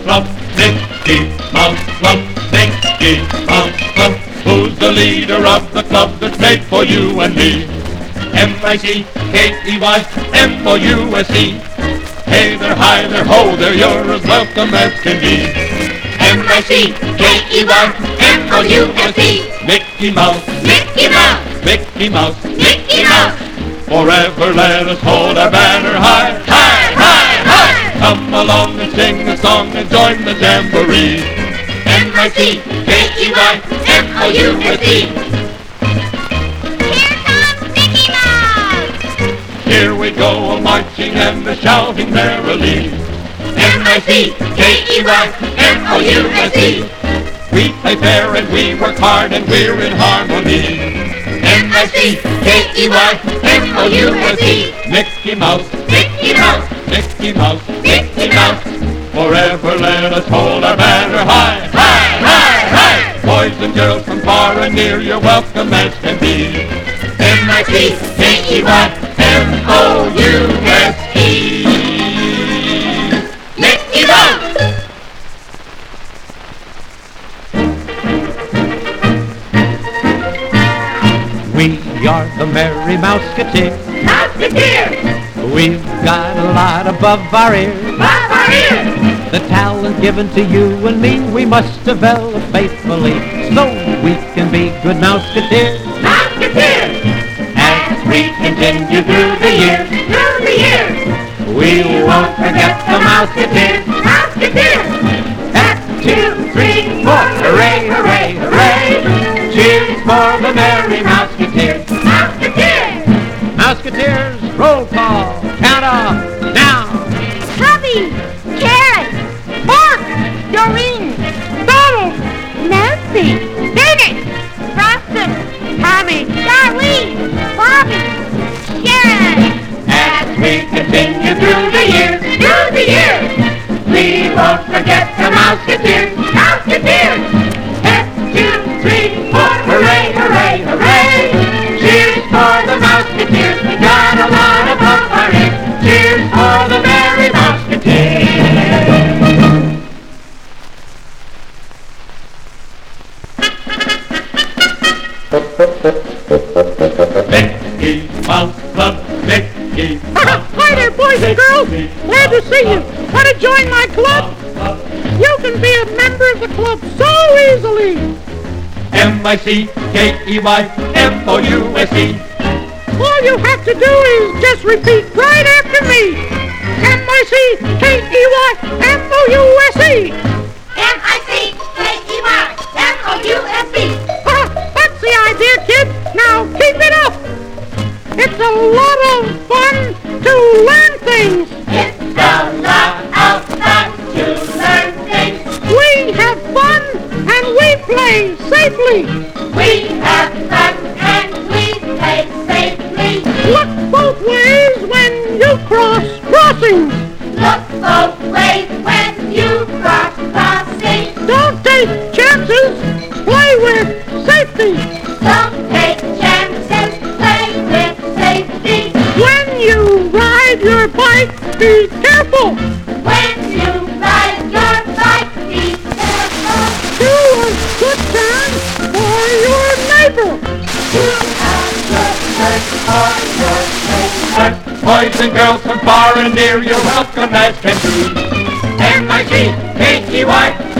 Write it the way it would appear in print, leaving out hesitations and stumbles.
Club, Mickey Mouse Club, Mickey Mouse Club. Who's the leader of the club that's made for you and me? M-I-C-K-E-Y-M-O-U-S-E. Hey there, hi there, ho there, you're as welcome as can be. M-I-C-K-E-Y-M-O-U-S-E. Mickey Mouse, Mickey Mouse, Mickey Mouse, Mickey Mouse. forever let us hold our banner high, high, high, high. Come along and sing a song and join the jamboree. M-I-C-K-E-Y-M-O-U-S-E. Here comes Mickey Mouse. Here we go a-marching and a-shouting merrily. M-I-C-K-E-Y-M-O-U-S-E. We play fair and we work hard and we're in harmony. M-I-C-K-E-Y-M-O-U-S-E. Mickey Mouse, Mickey Mouse, Mickey Mouse, Mickey Mouse. forever let us hold our banner high, high, high, high. Boys and girls from far and near, you're welcome as can be. M-I-C-K-E-Y-M-O-U-S-E. Mickey Mouse. We are the Merry Mouseketeers. Mouseketeers. We've got a lot above our ears. Above our ears. The talent given to you and me we must develop faithfully, so we can be good Mouseketeers. Mouseketeers. As we continue through the years, we won't forget the Mouseketeers. Mouseketeers. 2, 3, 4, hooray, hooray, hooray! Cheers for the Merry Mouseketeers. Mouseketeers. Mouseketeers, roll call, count off, now! Tubby, Carrot, Pork, Doreen, Donald, Nancy, Dennis, Frosted, Tommy, Darlene, Bobby, Sharon. As we continue through the years, we won't forget the Mouseketeers. Mouseketeers. 2, 3, 4, hooray, hooray, hooray! Cheers for the Mouseketeers, we got a lot above our ears. Cheers for the Merry Mouseketeers. Mickey Mouse Club, Mickey Mouse Hi there, boys and girls. Glad to see you. Want to join my club? You can be a member of the club so easily. M-I-C-K-E-Y-M-O-U-S-E. All you have to do is just repeat right after me. M-I-C-K-E-Y-M-O-U-S-E. M-I-C-K-E-Y-M-O-U-S-E. That's the idea, kid. Now keep it up. It's a lot of fun to learn things. It's a lot of fun to learn things. We have fun and we play safely. We have fun and we play safely. Look both ways when you cross crossings. Look both ways when you cross crossings. Don't take chances. Play with safety. Don't take chances. Play with safety. When you ride your bike, be careful. When you ride your bike, be careful. Do a good turn for your neighbor. Do a good turn for your neighbor. Boys and girls from far and near, you're welcome as can be. M-I-C-K-E-Y